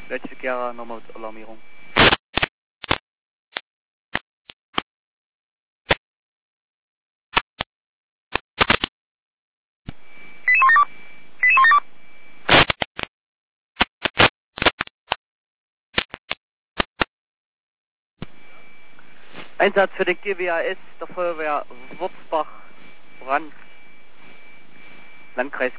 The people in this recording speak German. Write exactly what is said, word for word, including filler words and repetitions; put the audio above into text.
Leitverkehr, nochmal Alarmierung. Einsatz für den G W A S der Feuerwehr Wurzbach, Brand, Landkreis